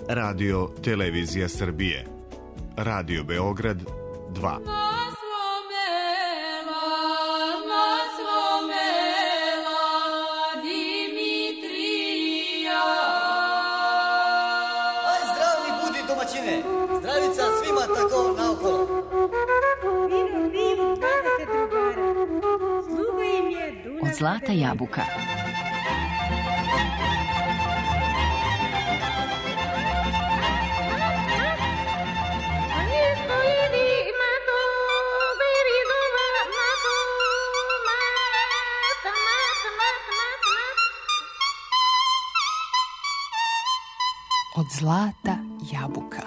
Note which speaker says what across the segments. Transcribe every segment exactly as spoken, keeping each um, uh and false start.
Speaker 1: Radio Televizija Srbije, Radio Beograd dva.
Speaker 2: Zdravica svima tako naokolo.
Speaker 3: Vivu, vivu, dvadeset drugara. Sluga im je Dunav.
Speaker 4: Od zlata jabuka. Od zlata jabuka.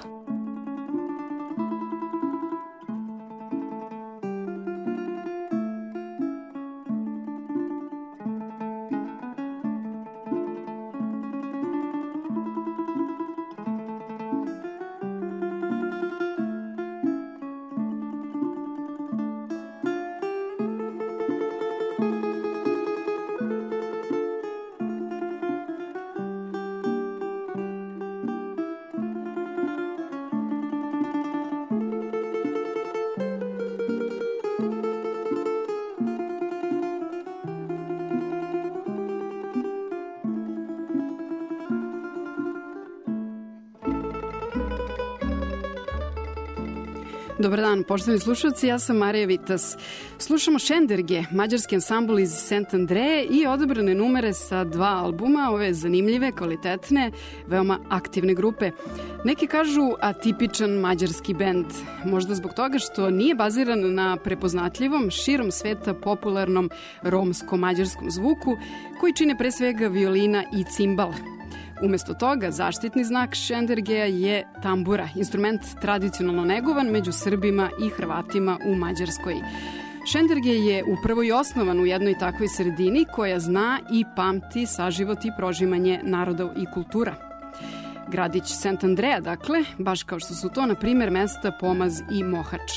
Speaker 5: Dobar dan, poštovani slušalci, ja sam Marija Vitas. Slušamo Šenderge, mađarski ansambl iz Sant Andreje i odabrane numere sa dva albuma, ove zanimljive, kvalitetne, veoma aktivne grupe. Neki kažu atipičan mađarski bend, možda zbog toga što nije baziran na prepoznatljivom, širom sveta popularnom romsko-mađarskom zvuku, koji čine pre svega violina i cimbal. Umesto toga, zaštitni znak Šendergeja je tambura, instrument tradicionalno negovan među Srbima i Hrvatima u Mađarskoj. Šendergej je upravo i osnovan u jednoj takvoj sredini koja zna i pamti saživot i prožimanje naroda i kultura. Gradić Sant Andreja, dakle, baš kao što su to, na primer, mesta Pomaz i Mohač.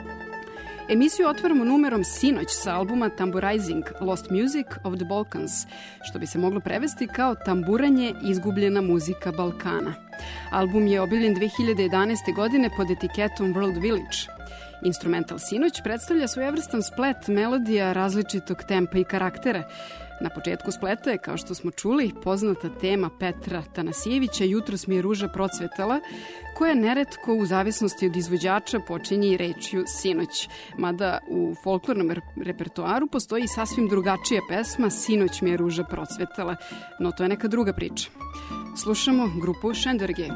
Speaker 5: Emisiju otvaramo numerom Sinoć sa albuma Tamburizing Lost Music of the Balkans, što bi se moglo prevesti kao Tamburanje izgubljena muzika Balkana. Album je objavljen dve hiljade jedanaeste. godine pod etiketom World Village. Instrumental Sinoć predstavlja svojevrstan splet melodija različitog tempa i karaktera. Na početku spleta je, kao što smo čuli, poznata tema Petra Tanasijevića Jutros mi je ruža procvetala, koja neretko u zavisnosti od izvođača počinje i rečju Sinoć. Mada u folklornom repertoaru postoji i sasvim drugačija pesma Sinoć mi je ruža procvetala, no to je neka druga priča. Slušamo grupu Šendergej.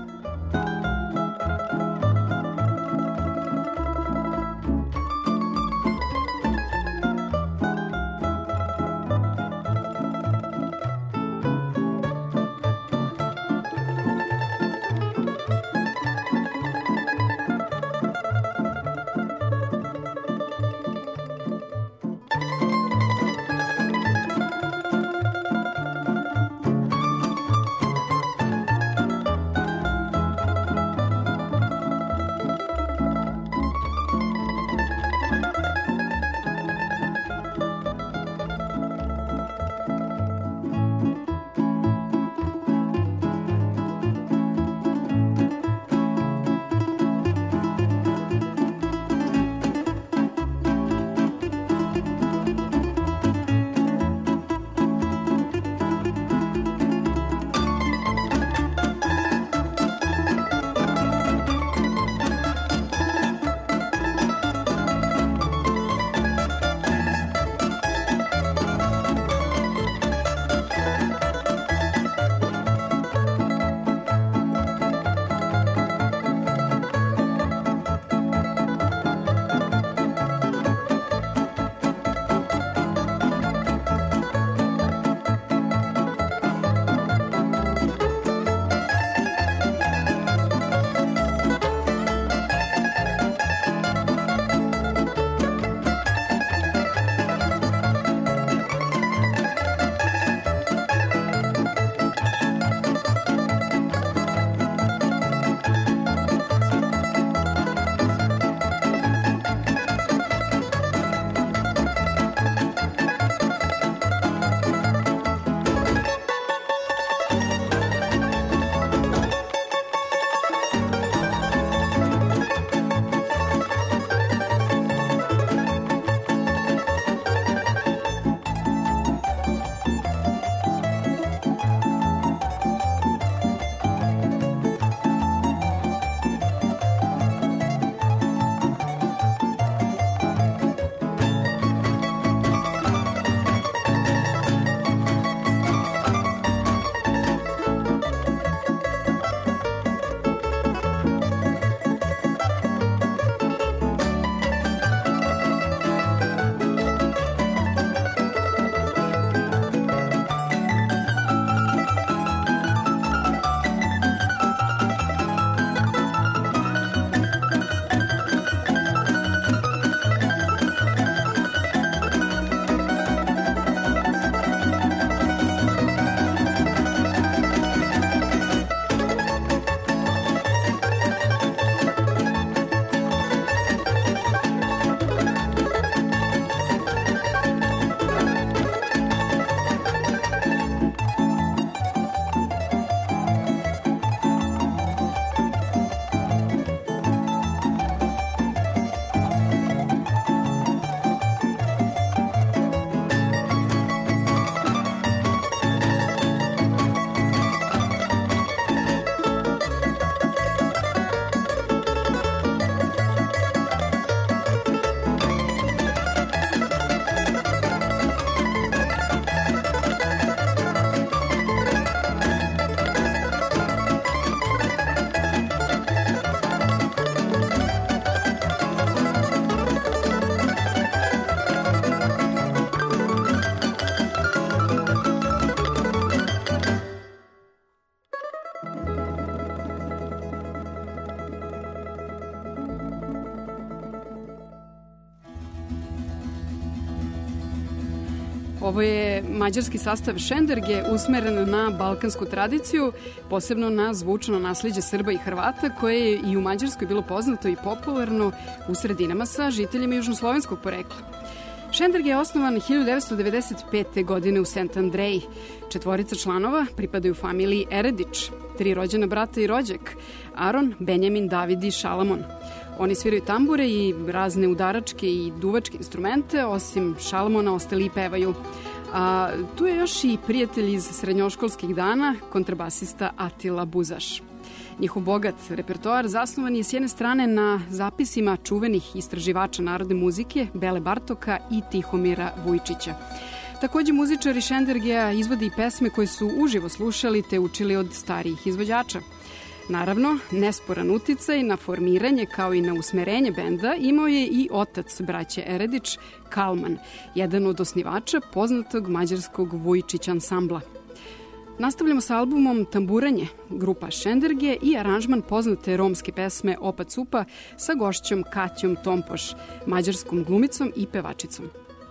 Speaker 5: Ovo je mađarski sastav šenderge usmeren na balkansku tradiciju, posebno na zvučno nasliđe Srba i Hrvata, koje je i u Mađarskoj bilo poznato i popularno u sredinama sa žiteljima južnoslovenskog porekla. Šenderge je osnovan hiljadu devetsto devedeset pete. godine u Sant Andreji. Četvorica članova pripadaju familiji Eredić, tri rođena brata i rođak, Aron, Benjamin, David i Šalamon. Oni sviraju tambure i razne udaračke i duvačke instrumente, osim Šalamona ostali i pevaju. A tu je još i prijatelj iz srednjoškolskih dana, kontrabasista Atila Buzaš. Njihov bogat repertoar zasnovan je s jedne strane na zapisima čuvenih istraživača narodne muzike Bele Bartoka i Tihomira Vujčića. Takođe, muzičari šendergeja izvode i pesme koje su uživo slušali te učili od starijih izvođača. Naravno, nesporan uticaj na formiranje kao i na usmerenje benda imao je i otac braće Eredić, Kalman, jedan od osnivača poznatog mađarskog Vujčić ansambla. Nastavljamo sa albumom Tamburanje, grupa Šenderge i aranžman poznate romske pesme Opa Cupa sa gošćom Katjom Tompoš, mađarskom glumicom i pevačicom.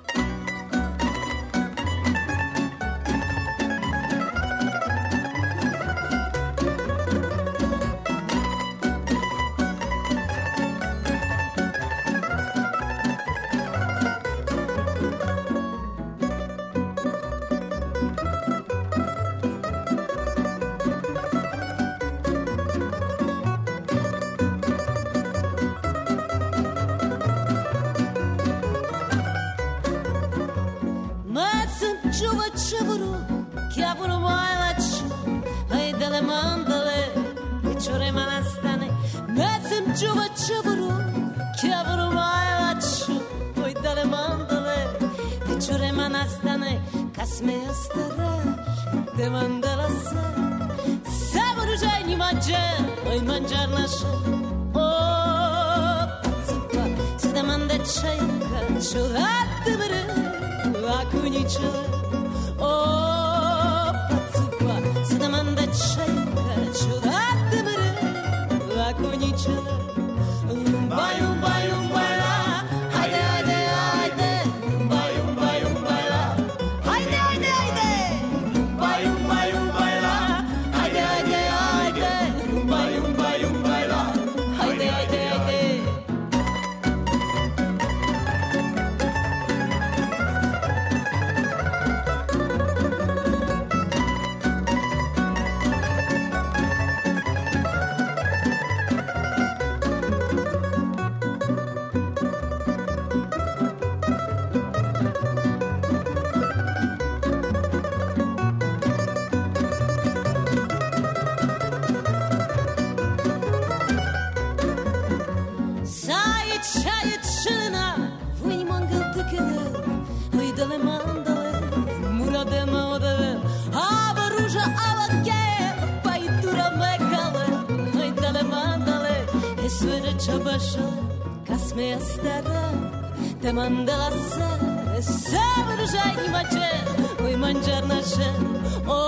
Speaker 6: Te mandala se, savršaj imaće, oj manđar naše, o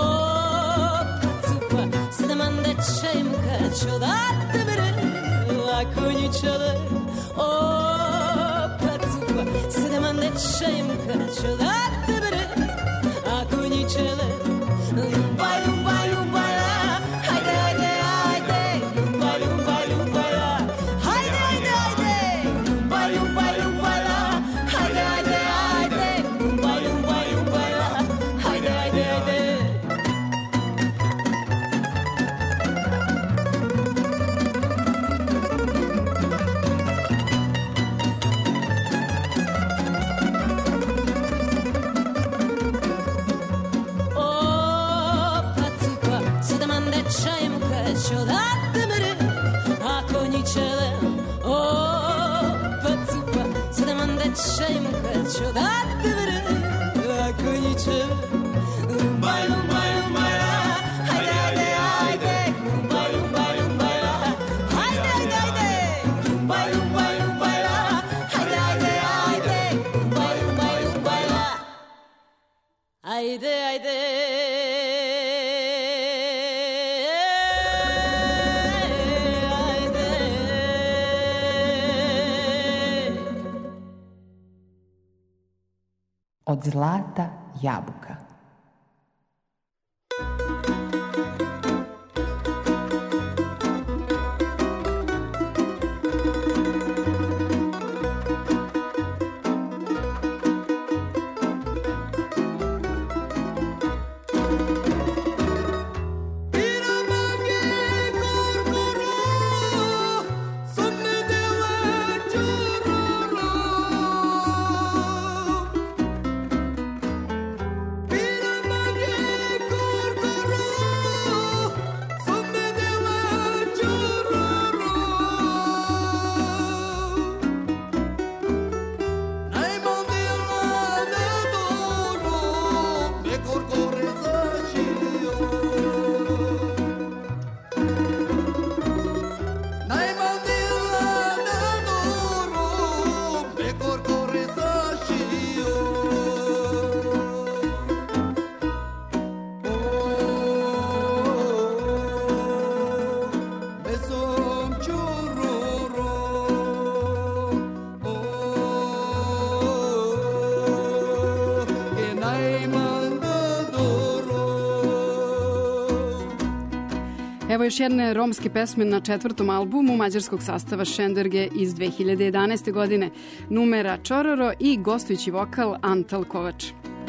Speaker 6: kacupa, se da mande čajem kačo, da te bere, lako ničale, o kacupa, se da mande čajem kačo, da te bere, lako ničale, lumbaj, lumbaj, lumbaj, la, hajde, hajde, hajde, lumbaj, lumbaj, lumbaj, la, hajde, hajde, hajde, lumbaj, lumbaj, lumbaj, la, hajde, hajde, hajde, lumbaj, lumbaj, lumbaj, la, hajde, hajde, hajde.
Speaker 4: Od zlata jabuka.
Speaker 5: Evo još jedne romske pesme na četvrtom albumu mađarskog sastava Šenderge iz dve hiljade jedanaeste. godine, numera Čororo i gostujući vokal Antal Kovač.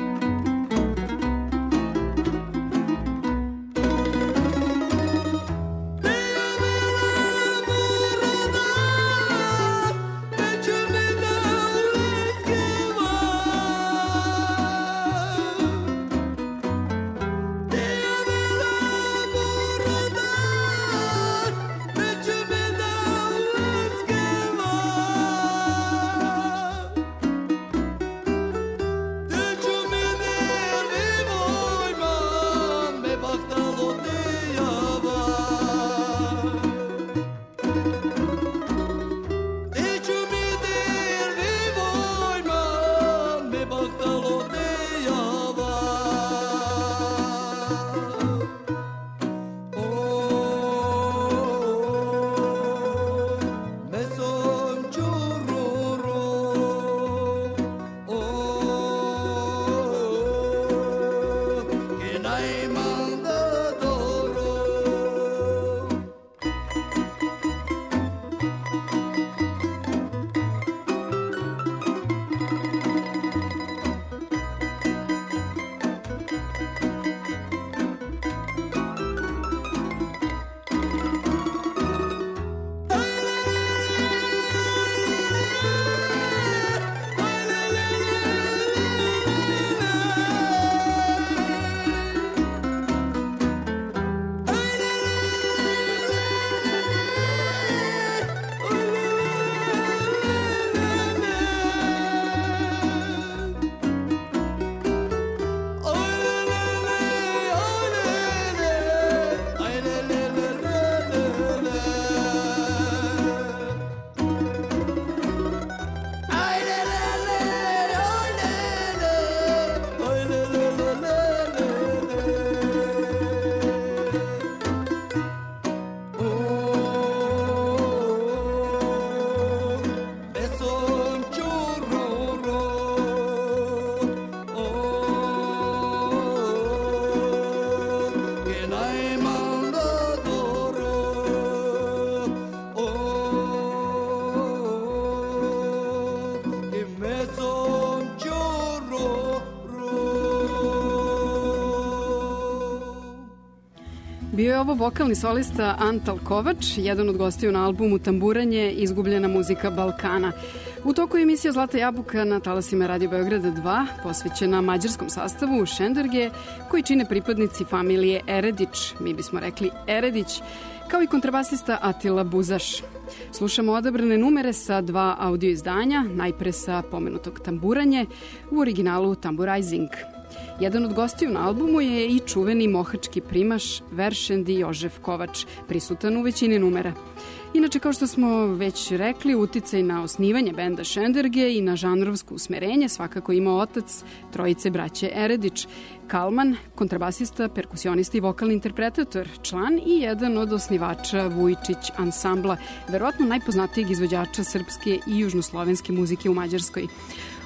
Speaker 5: Bio je ovo vokalni solista Antal Kovač, jedan od gostiju na albumu Tamburanje, izgubljena muzika Balkana. U toku je emisija Zlata jabuka na talasima Radio Beograda dva, posvećena mađarskom sastavu Šenderge, koji čine pripadnici familije Eredić, mi bismo rekli Eredić, kao i kontrabasista Atila Buzaš. Slušamo odabrane numere sa dva audio izdanja, najpre sa pomenutog Tamburanje, u originalu Tamburizing. Jedan od gostiju na albumu je i čuveni mohački primaš Veršendi Jožef Kovač, prisutan u većini numera. Inače, kao što smo već rekli, uticaj na osnivanje benda Šenderge i na žanrovsko usmerenje svakako ima otac trojice braće Eredić, Kalman, kontrabasista, perkusionista i vokalni interpretator, član i jedan od osnivača Vujčić ansambla, verovatno najpoznatijeg izvođača srpske i južnoslovenske muzike u Mađarskoj.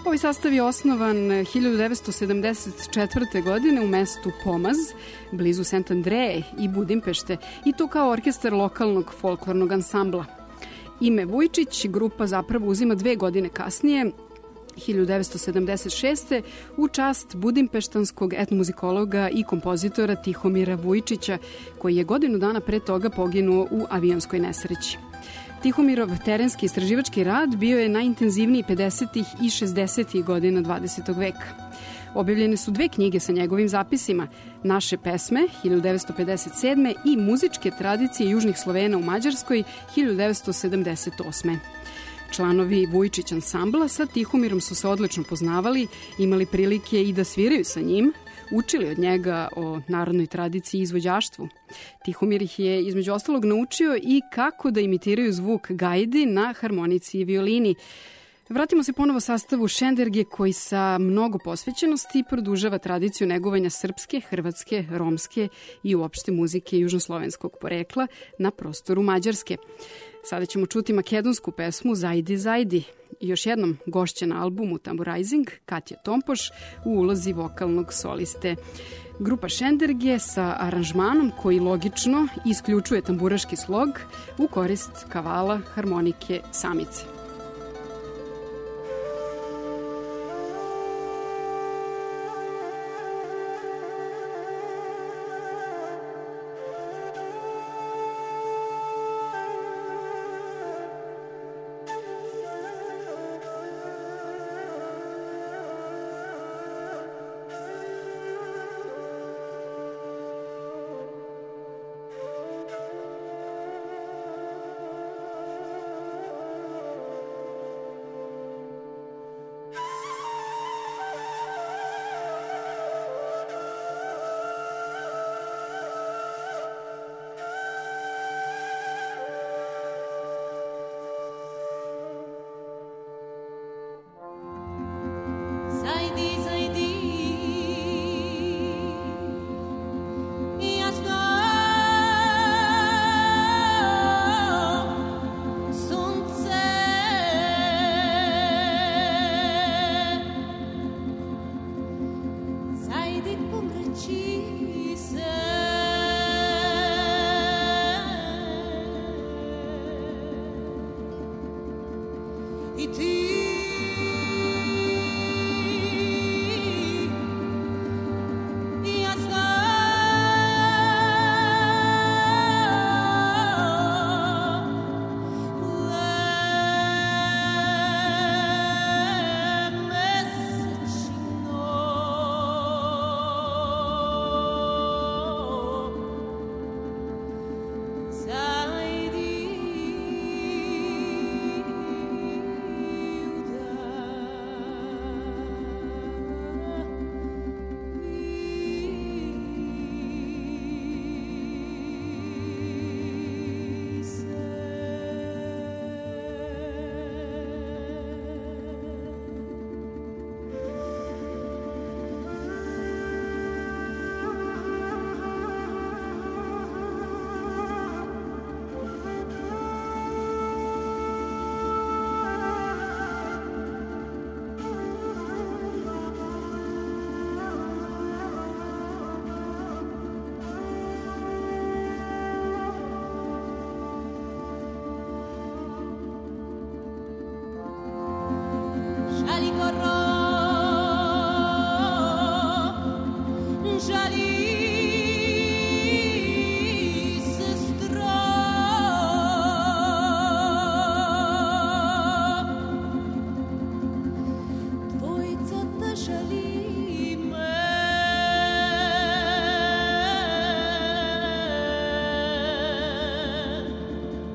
Speaker 5: Ovaj sastav je osnovan hiljadu devetsto sedamdeset četvrte. godine u mestu Pomaz, blizu Sant Andreje i Budimpešte, i to kao orkestar lokalnog folklornog ansambla. Ime Vujčić grupa zapravo uzima dve godine kasnije, hiljadu devetsto sedamdeset šeste. u čast budimpeštanskog etnomuzikologa i kompozitora Tihomira Vujčića, koji je godinu dana pre toga poginuo u avionskoj nesreći. Tihomirov terenski istraživački rad bio je najintenzivniji pedesetih i šezdesetih godina dvadesetog veka. Objavljene su dve knjige sa njegovim zapisima, Naše pesme, hiljadu devetsto pedeset sedme. i Muzičke tradicije južnih Slovena u Mađarskoj, hiljadu devetsto sedamdeset osme. Članovi Vujčić ansambla sa Tihomirom su se odlično poznavali, imali prilike i da sviraju sa njim, učili od njega o narodnoj tradiciji i izvođaštvu. Tihomir ih je između ostalog naučio i kako da imitiraju zvuk gajdi na harmonici i violini. Vratimo se ponovo sastavu Šenderge, koji sa mnogo posvećenosti produžava tradiciju negovanja srpske, hrvatske, romske i uopšte muzike južnoslovenskog porekla na prostoru Mađarske. Sada ćemo čuti makedonsku pesmu Zajdi, Zajdi. I još jednom gošća na albumu Tamburajzing, Katja Tompoš, u ulozi vokalnog soliste. Grupa Šenderge sa aranžmanom koji logično isključuje tamburaški slog u korist kavala, harmonike, samice.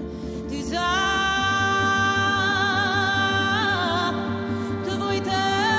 Speaker 6: Tvoj te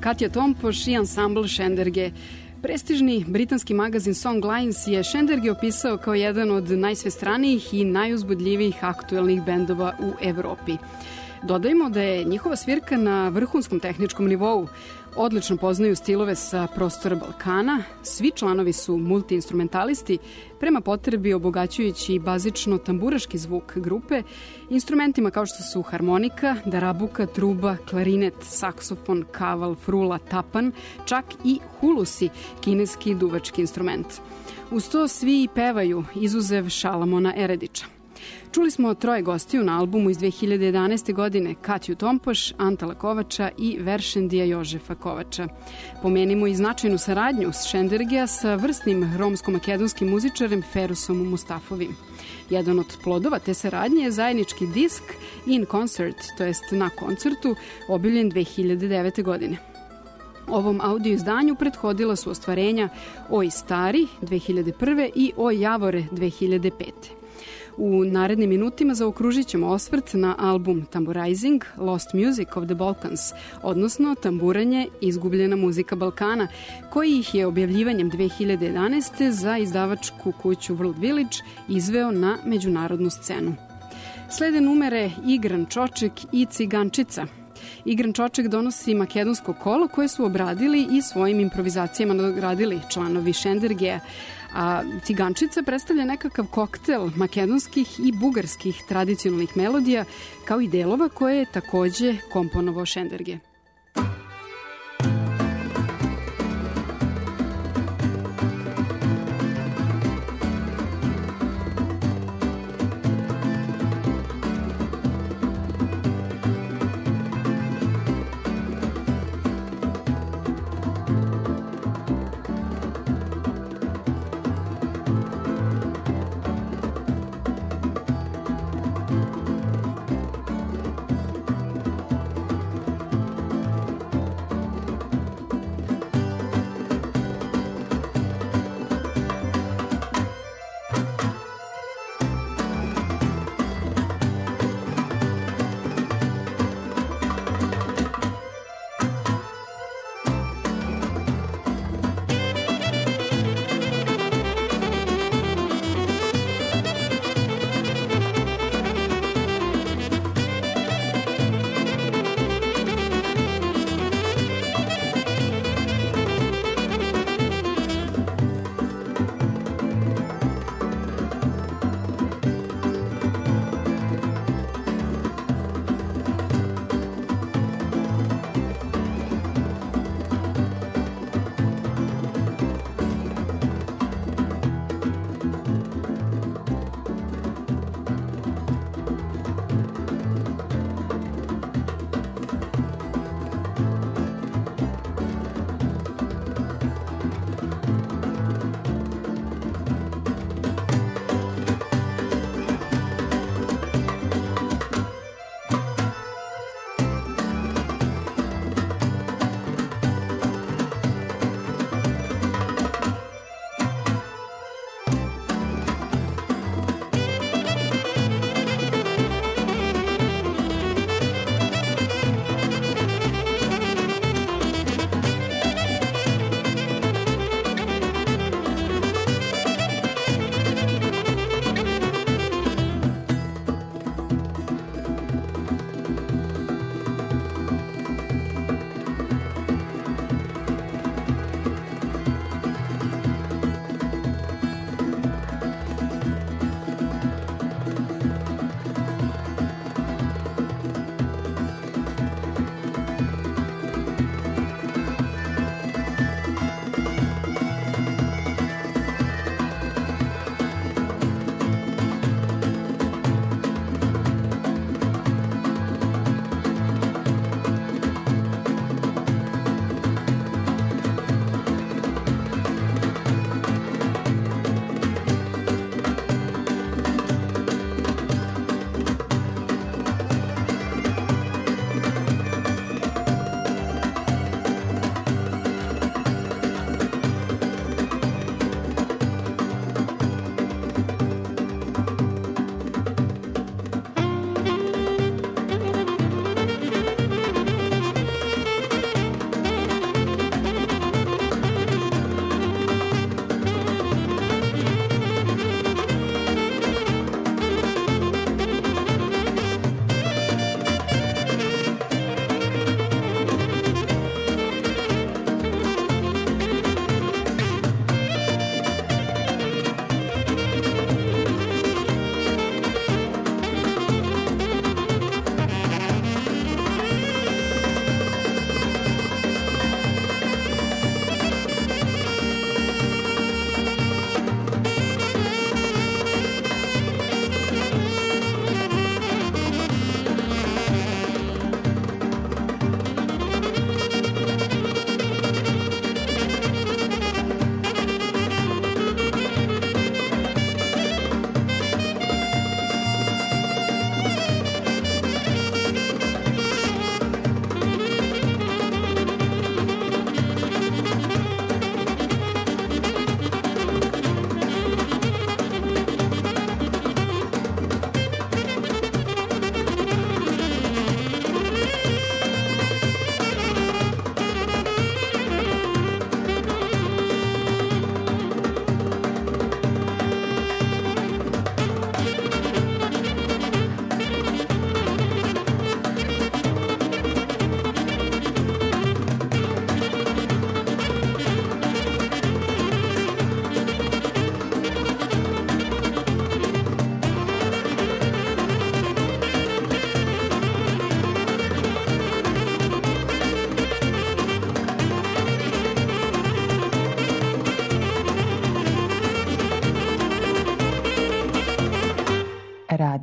Speaker 5: Katja Tompoš i ansambl Šenderge. Prestižni britanski magazin Songlines je Šenderge opisao kao jedan od najsvestranijih i najuzbudljivijih aktuelnih bendova u Evropi. Dodajmo da je njihova svirka na vrhunskom tehničkom nivou. Odlično poznaju stilove sa prostora Balkana, svi članovi su multiinstrumentalisti, prema potrebi obogaćujući bazično tamburaški zvuk grupe, instrumentima kao što su harmonika, darabuka, truba, klarinet, saksofon, kaval, frula, tapan, čak i hulusi, kineski duvački instrument. Uz to svi pevaju, izuzev Šalamona Eredića. Čuli smo troje gostiju na albumu iz dve hiljade jedanaeste. godine, Katju Tompoš, Antala Kovača i Veršendija Jožefa Kovača. Pomenimo i značajnu saradnju s Šendergea sa vrsnim romsko-makedonskim muzičarem Ferusom Mustafovim. Jedan od plodova te saradnje je zajednički disk In Concert, to jest na koncertu, objavljen dve hiljade devete. godine. Ovom audio izdanju prethodila su ostvarenja Oj stari dve hiljade prve. i Oj Javore dve hiljade pete. U narednim minutima zaokružit ćemo osvrt na album Tamburizing, Lost Music of the Balkans, odnosno Tamburanje, izgubljena muzika Balkana, koji ih je objavljivanjem dve hiljade jedanaeste. za izdavačku kuću World Village izveo na međunarodnu scenu. Slede numere Igran Čoček i Cigančica. Igran Čoček donosi makedonsko kolo koje su obradili i svojim improvizacijama nagradili članovi Šendergea, a Cigančica predstavlja nekakav koktel makedonskih i bugarskih tradicionalnih melodija, kao i delova koje je takođe komponovao Šenderge.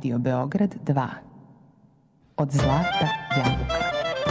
Speaker 4: Radio Beograd dva. Od zlata jabuka.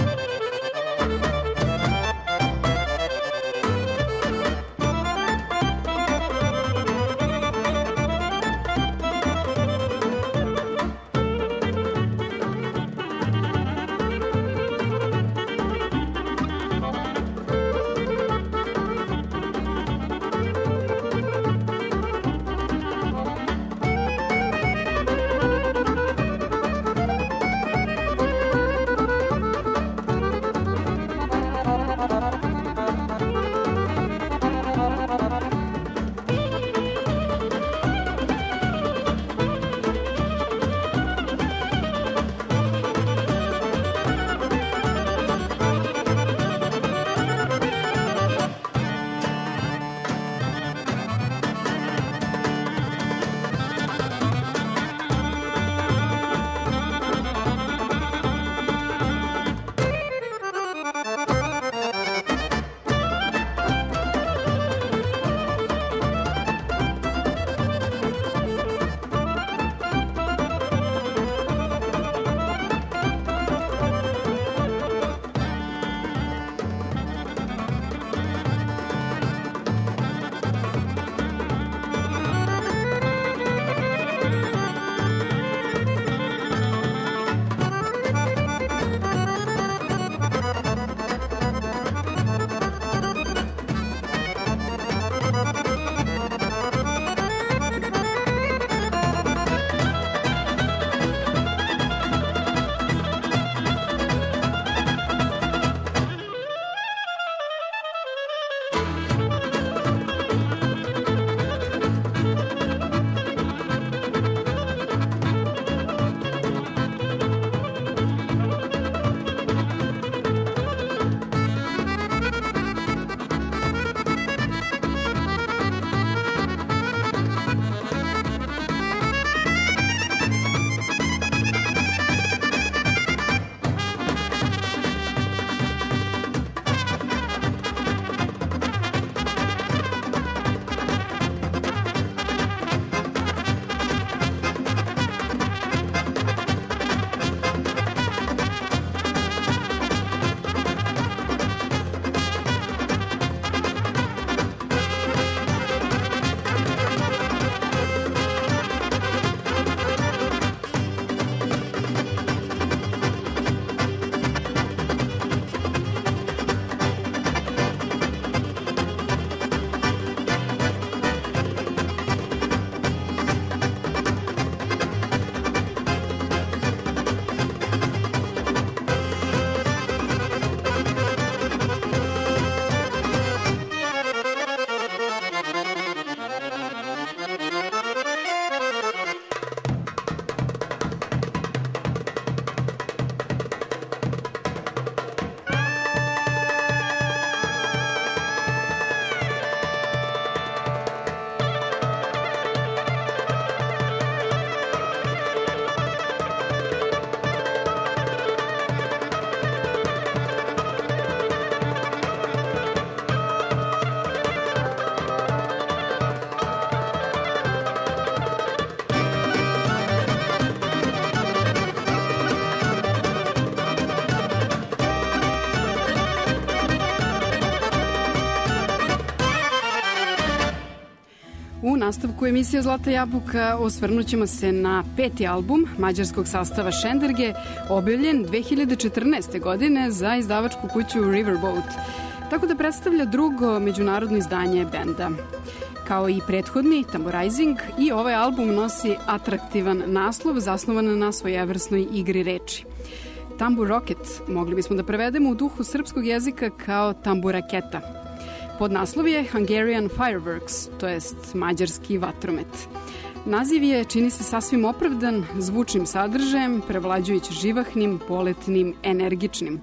Speaker 5: U nastavku emisije Zlata jabuka osvrnut ćemo se na peti album mađarskog sastava Šenderge, objavljen dve hiljade četrnaeste. godine za izdavačku kuću Riverboat, tako da predstavlja drugo međunarodno izdanje benda. Kao i prethodni, Tamborizing, i ovaj album nosi atraktivan naslov zasnovan na svojevrsnoj igri reči. Tambur Rocket mogli bismo da prevedemo u duhu srpskog jezika kao tamburaketa. Podnaslov je Hungarian Fireworks, to jest mađarski vatromet. Naziv je, čini se, sasvim opravdan, zvučnim sadržajem, prevlađujući živahnim, poletnim, energičnim.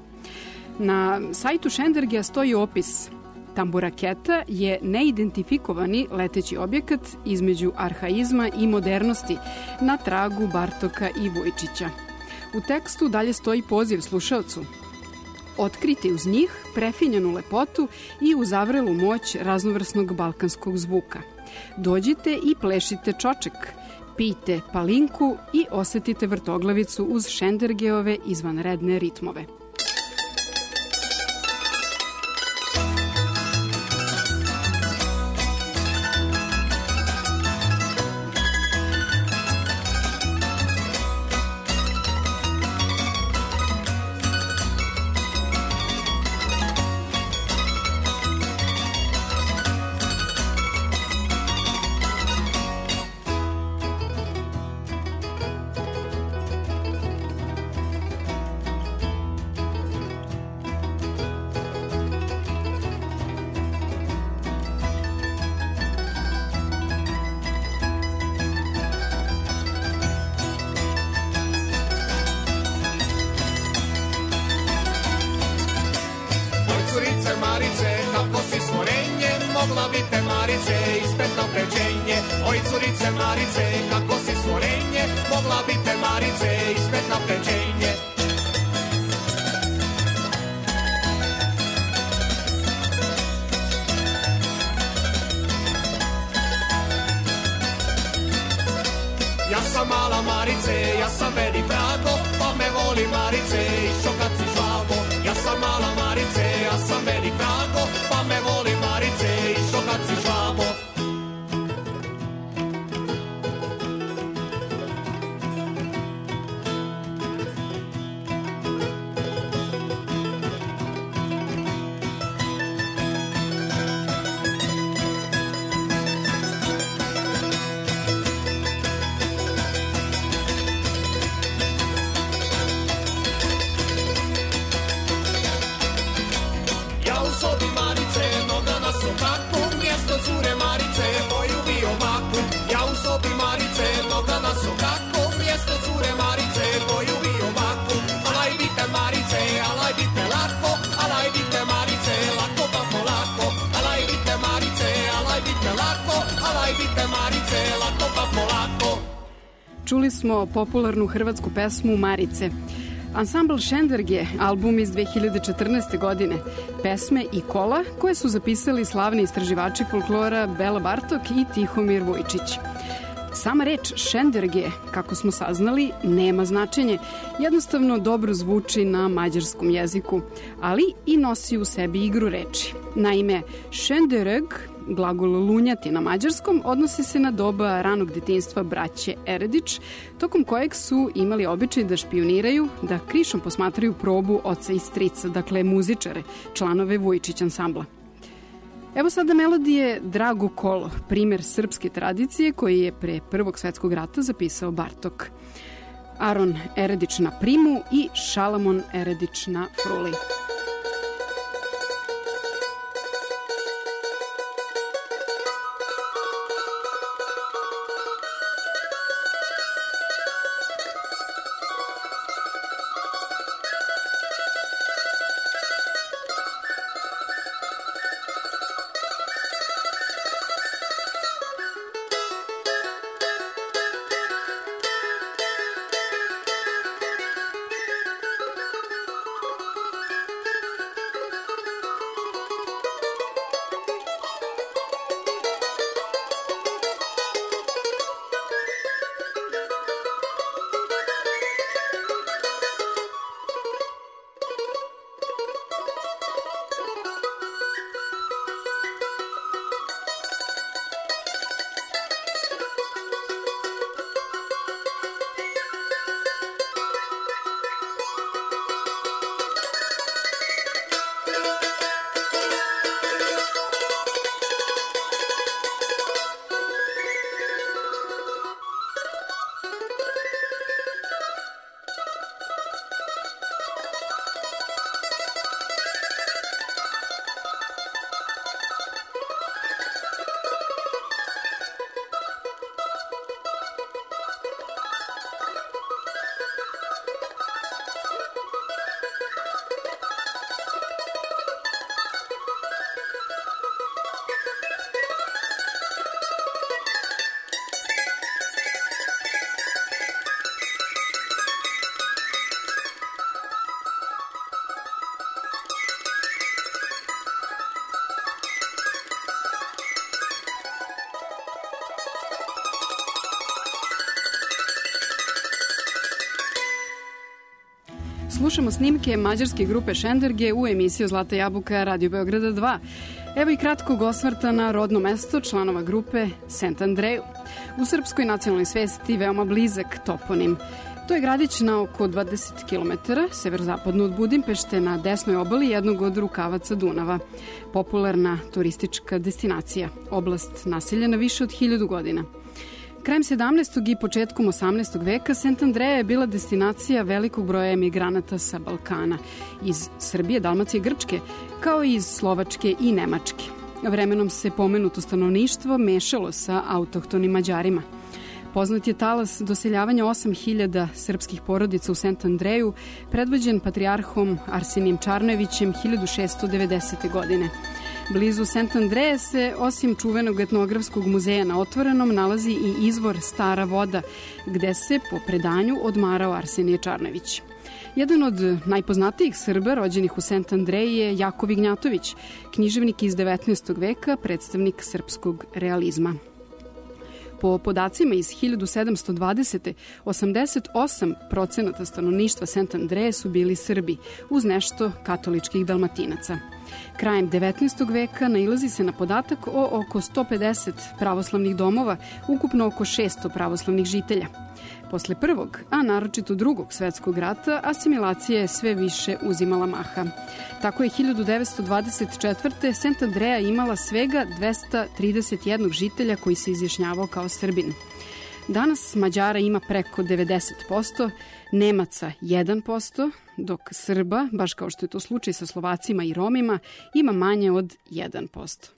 Speaker 5: Na sajtu Šendergea stoji opis: tamburaketa je neidentifikovani leteći objekat između arhaizma i modernosti na tragu Bartoka i Vujčića. U tekstu dalje stoji poziv slušaocu: otkriti uz njih prefinjenu lepotu i uzavrelu moć raznovrsnog balkanskog zvuka. Dođite i plešite čoček, pijte palinku i osetite vrtoglavicu uz Šendergeove izvanredne ritmove.
Speaker 7: Mogla bi te Marice ispet na pređenje. Oj curice Marice, kako si stvorenje. Mogla bi te Marice ispet na pređenje. Ja sam mala Marice, ja sam veli vrago, pa me voli Marice i što kad si žvabo. Ja sam mala Marice, ja sam veli vrago, pa me voli Marice i što kad si žvabo. Cure Marice, boju bio vakum. Ja u sobi Marice, noga na sokaku. Mjesto cure Marice, boju bio vakum. Alaj bite Marice, alaj bite lako. Alaj bite Marice, lako pa polako. Alaj bite Marice, alaj bite lako. Alaj bite Marice, lako pa polako.
Speaker 5: Čuli smo popularnu hrvatsku pesmu Marice. Ansambl Šenderge, album iz dve hiljade četrnaeste. godine, pesme i kola koje su zapisali slavni istraživači folklora Bela Bartok i Tihomir Vujčić. Sama reč Šenderge, kako smo saznali, nema značenje, jednostavno dobro zvuči na mađarskom jeziku, ali i nosi u sebi igru reči. Naime, Šendereg, glagol lunjati na mađarskom, odnosi se na doba ranog detinjstva braće Eredić, tokom kojeg su imali običaj da špioniraju, da krišom posmatraju probu oca i strica, dakle muzičare, članove Vujčić ansambla. Evo sada melodije Drago kolo, primer srpske tradicije koji je pre Prvog svetskog rata zapisao Bartok. Aron Eredić na primu i Šalamon Eredić na fruli. Slušamo snimke mađarske grupe Šenderge u emisiju Zlata jabuka Radio Beograda dva. Evo i kratkog osvrta na rodno mesto članova grupe Sant Andreju. U srpskoj nacionalnoj svesti veoma blizak toponim. To je gradić na oko dvadeset kilometara severozapadno od Budimpešte na desnoj obali jednog od rukavaca Dunava. Popularna turistička destinacija, oblast naseljena više od hiljadu godina. Krajem sedamnaestog i početkom osamnaestog veka Sant Andreja je bila destinacija velikog broja emigranata sa Balkana, iz Srbije, Dalmacije i Grčke, kao i iz Slovačke i Nemačke. Vremenom se pomenuto stanovništvo mešalo sa autohtonim Mađarima. Poznat je talas doseljavanja osam hiljada srpskih porodica u Sant Andreju, predvođen patrijarhom Arsenijem Čarnojevićem hiljadu šeststo devedesete. godine. Blizu Sant Andreje se, osim čuvenog etnografskog muzeja na Otvorenom, nalazi i izvor Stara voda, gde se po predanju odmarao Arsenije Čarnojević. Jedan od najpoznatijih Srba rođenih u Sant Andreji je Jakov Vignjatović, književnik iz devetnaestog veka, predstavnik srpskog realizma. Po podacima iz hiljadu sedamsto dvadesete. osamdeset osam procenata stanovništva Sant Andreje su bili Srbi, uz nešto katoličkih Dalmatinaca. Krajem devetnaestog veka nailazi se na podatak o oko sto pedeset pravoslavnih domova, ukupno oko šesto pravoslavnih žitelja. Posle prvog, a naročito drugog svetskog rata, asimilacija je sve više uzimala maha. Tako je hiljadu devetsto dvadeset četvrte. Sant Andreja imala svega dvesta trideset jedan žitelja koji se izjašnjavao kao Srbin. Danas Mađara ima preko devedeset posto, Nemaca jedan posto, dok Srba, baš kao što je to slučaj sa Slovacima i Romima, ima manje od jedan posto.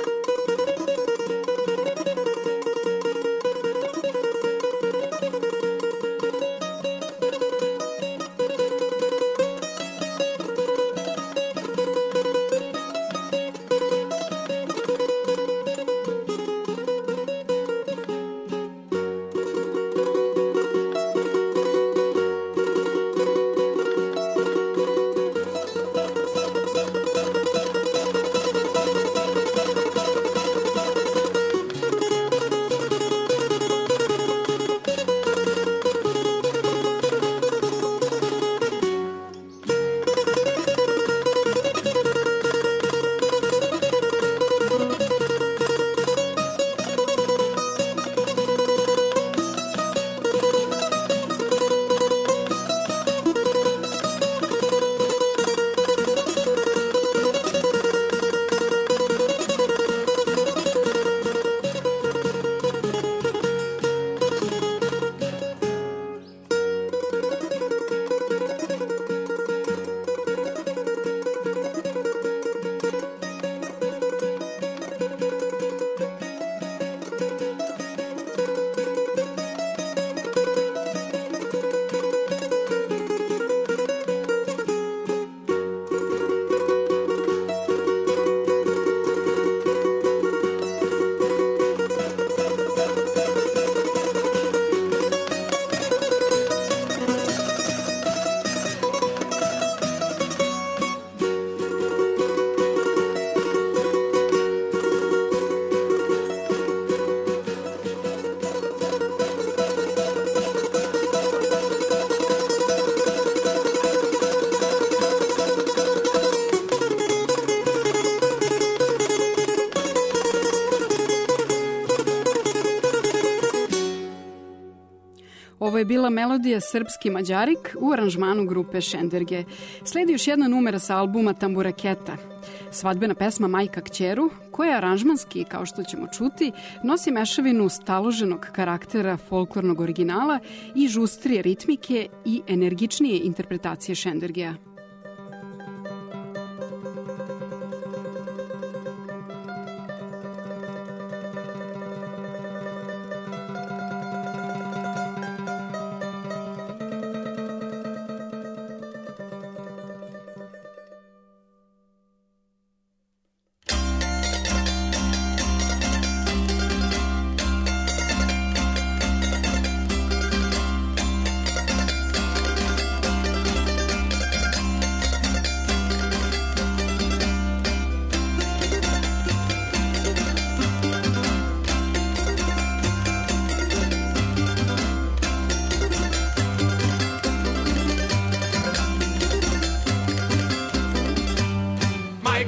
Speaker 5: Ovo je bila melodija Srpski Mađarik u aranžmanu grupe Šenderge. Sledi još jedna numera sa albuma Tamburaketa, svadbena pesma Majka kćeru, koja aranžmanski, kao što ćemo čuti, nosi mešavinu staloženog karaktera folklornog originala i žustrije ritmike i energičnije interpretacije Šendergeja.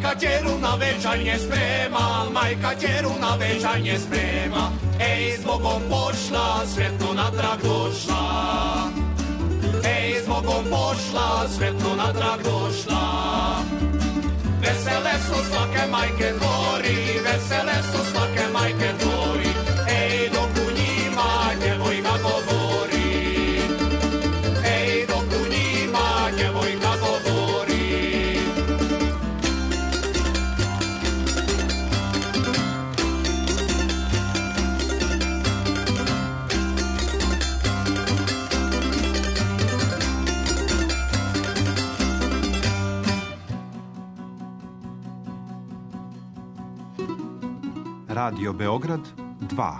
Speaker 7: majka djeru na većanje sprema, majka djeru na većanje sprema. Ej, zbogom pošla, sretno natrag došla. Ej, zbogom pošla, sretno natrag došla. Vesele su svake majke dvori, vesele su svake majke dvori. Ej, dok u njima djevojka govori. Ej, dok u njima djevojka govori.
Speaker 1: Radio Beograd dva.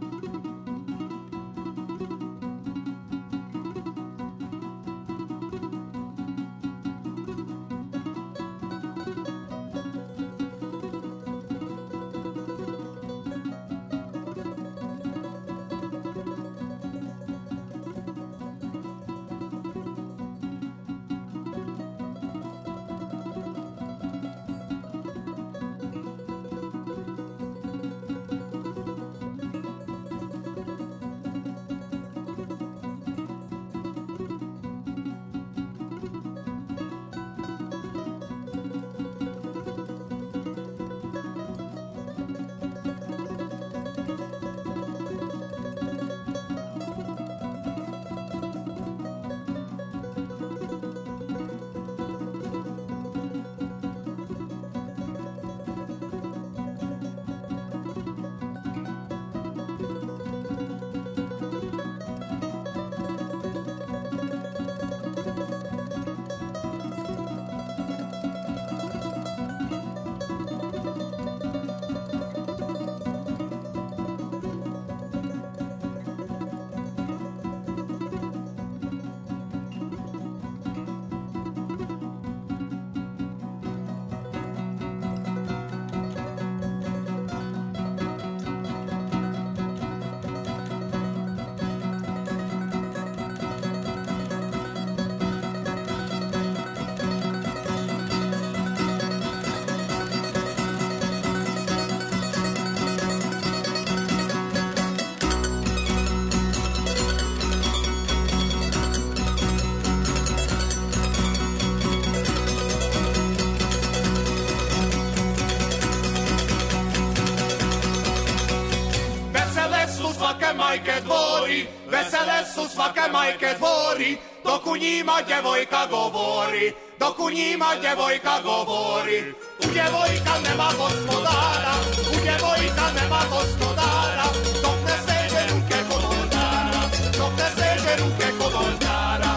Speaker 7: Majke dvori, vesele su svake majke dvori, dok u njima djevojka govori, dok u njima djevojka govori. U djevojka nema gospodara, u djevojka nema gospodara, dok ne steže ruke kod oltara, dok ne steže ruke kod oltara.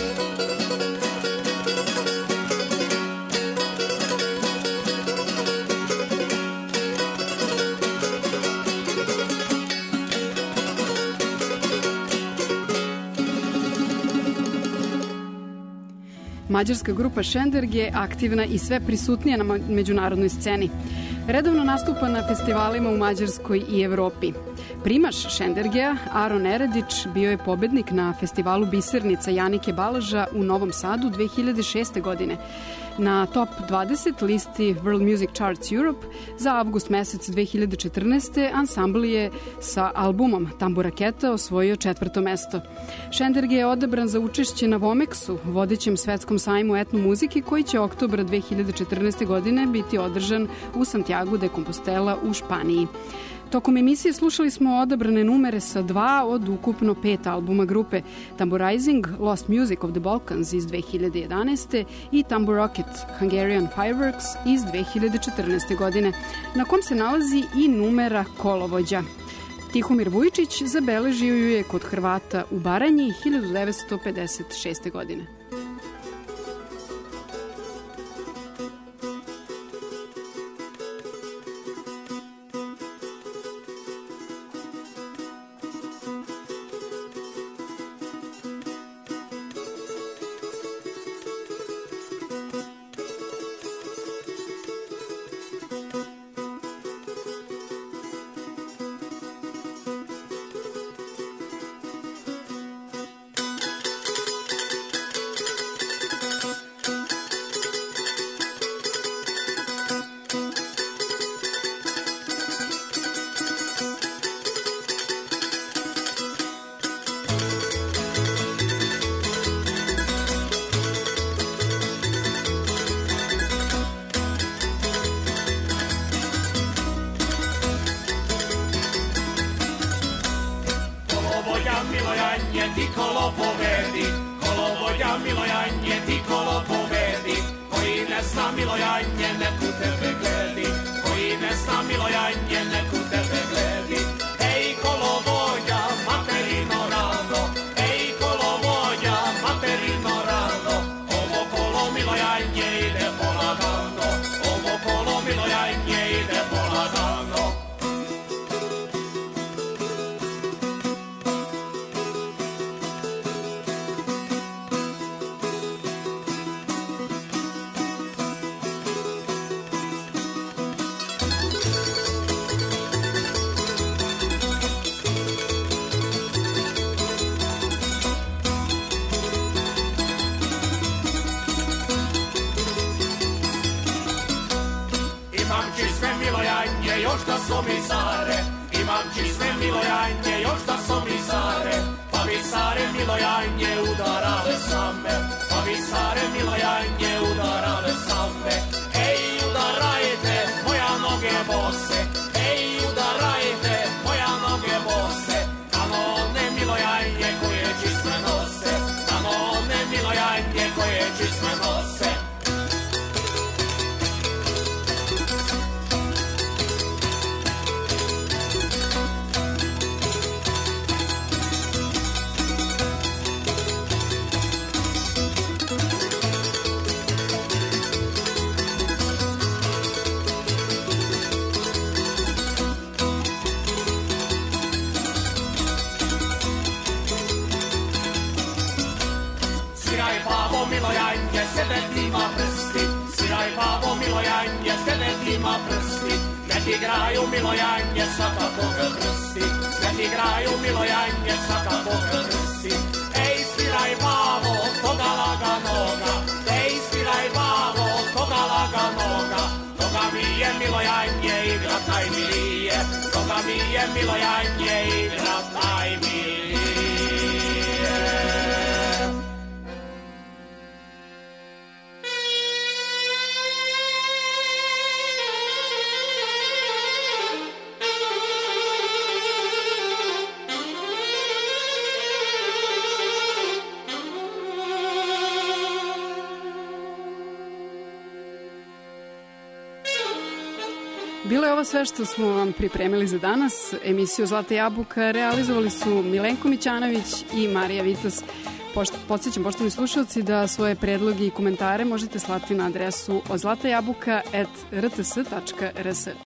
Speaker 5: Mađarska grupa Šenderg je aktivna i sve prisutnija na međunarodnoj sceni. Redovno nastupa na festivalima u Mađarskoj i Evropi. Primaš Šendergea, Aron Eredić, bio je pobednik na festivalu Bisernica Janike Balaža u Novom Sadu dve hiljade šeste. godine. Na top dvadeset listi World Music Charts Europe za avgust mesec dve hiljade četrnaeste. ansambl je sa albumom Tamburaketa osvojio četvrto mesto. Šenderg je odabran za učešće na Vomeksu, vodećem svetskom sajmu etno muzike, koji će oktobra dve hiljade četrnaeste. godine biti održan u Santiago de Compostela u Španiji. Tokom emisije slušali smo odabrane numere sa dva od ukupno pet albuma grupe: Tamburizing, Lost Music of the Balkans iz dve hiljade jedanaeste. i Tamburocket, Hungarian Fireworks iz dve hiljade četrnaeste. godine, na kom se nalazi i numera Kolovođa. Tihomir Vujčić zabeležio ju je kod Hrvata u Baranji hiljadu devetsto pedeset šeste. godine.
Speaker 7: Milojanje, neku tebe gledi, koji ne zna Milojanje, neku tebe gledi. Ej, kolovođa, materino rado, ej, kolovođa, materino rado, ovo kolo Milojanje ide polagano, ovo kolo Milojanje ide polagano. Milojanje, još da su mi sare, imam čiste Milojanje, još da su mi sare, pa mi sare Milojanje udarale same, pa mi sare Milojanje udarale same. Ej, udarajte, moja noge bose, ej, udarajte, moja noge bose, kamo one Milojanje koje čiste nose, kamo one Milojanje koje čiste nose. Milojanje, sebe tima prsti, sviraj babo Milojanje, sebe tima prsti, nek igraju Milojanje, svaka Boga prsti, nek igraju Milojanje, svaka Boga prsti. Ej, sviraj babo, toga laga noga, ej, sviraj babo, toga laga noga, toga mi je Milojanje, igrat najmilije, toga mi je Milojanje, igrat najmilije.
Speaker 5: Bilo je ovo sve što smo vam pripremili za danas. Emisiju Zlata jabuka realizovali su Milenko Mićanović i Marija Vitas. Podsjećam, poštovani slušalci, da svoje predloge i komentare možete slati na adresu od zlatajabuka at r t s tačka r s.